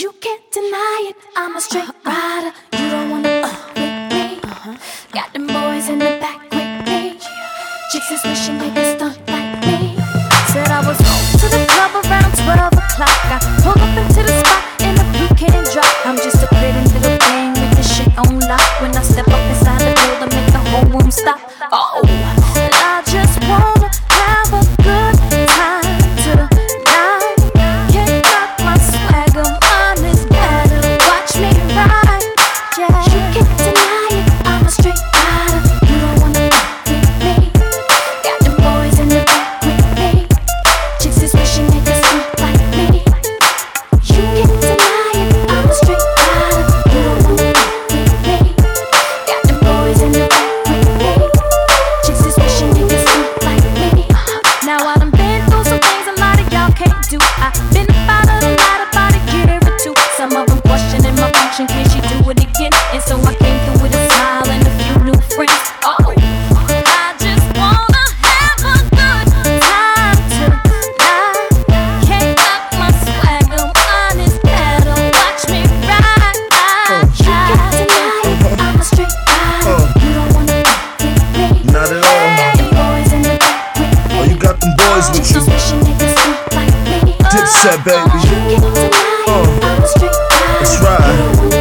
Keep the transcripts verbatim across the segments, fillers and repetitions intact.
You can't deny it, I'm a straight rider. You don't wanna fuck with me. Got them boys in the back with me. Chicks is wishing they could stunt like me. Said I was home to the club around twelve o'clock. I pulled up into the spot in a blue can drop. I'm just a pretty little thing with the shit on lock. When I step up inside the building, make the whole room stop. Oh, I just wanna have a good time tonight. Can't knock my swagger, mine is better. Watch me ride, yeah. You can't deny it, I'm a straight rider. You don't wanna fuck with me. Got them boys in the back with me. Chicks is wishing they could stunt like me. You can't deny it, I'm a straight rider. You don't wanna fuck with me. Got them boys in the back with me. Chicks is wishing they could stunt like me. Now I done been through some things a lot of y'all can't do. I've been about it a lot about a year or two. Some of them questioning my function, can she do it again? And so I came through with a smile and a few new friends. Oh, I just wanna have a good time tonight. Can't knock my swagger, mine is better. Watch me ride. You can't deny it, I'm a straight rider. You don't wanna fuck with me. Not at all. Got them boys in the back with me. Oh, you got them boys with you. Chicks wishing they could stunt like me. Dipset, baby. You can't deny it, I'm a straight rider. That's right.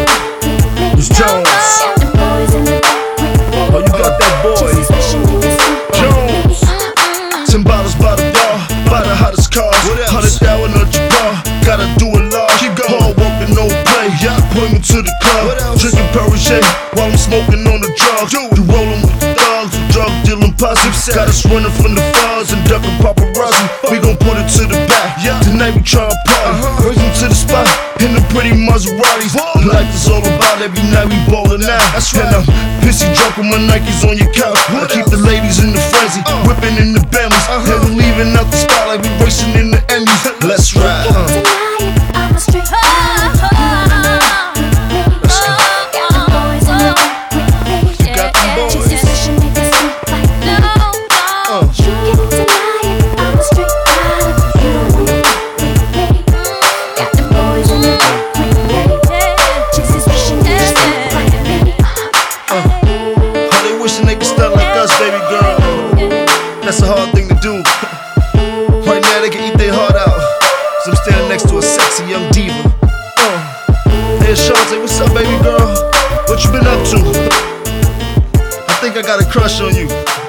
It's Jones. Got them boys in the back with me. Oh, you got that boy. Chicks wishing they could stunt like Jones. me. Ten bottles by the bar, buy the hottest cars. Hundred thousand on your bar, gotta do a lot. Keep going, hard working, no play. Yeah, point me to the club, drinking Perrier while I'm smoking on the drugs. You rolling with the thugs, drug dealing posse. Got us running from the fuzz and ducking paparazzi. We gon' put it to the back. Tonight we tryna party. Racing to the spot in the pretty Maseratis. Life is all about every night we ballin' out. And I'm pissy drunk with my Nikes on your couch. I keep the ladies in the frenzy, whipping in the Bentleys. And we leaving out the spot like we racing in the Emmys. Let's ride. Deny it, I'm a straight rider. Let's go. Got them boys in the back with me. Got them boys. Chicks is wishing they could stunt like me. Uh. You can't deny it, I'm a straight rider. You don't wanna fuck with me. Got them boys in the back with me. Chicks is wishing they could stunt like me. How they wishing they could stunt like us, baby girl. That's a hard thing to do. Right now they can eat their heart out, cause I'm standing next to a sexy young diva. uh. Hey Shante, what's up, baby girl? What you been up to? I think I got a crush on you.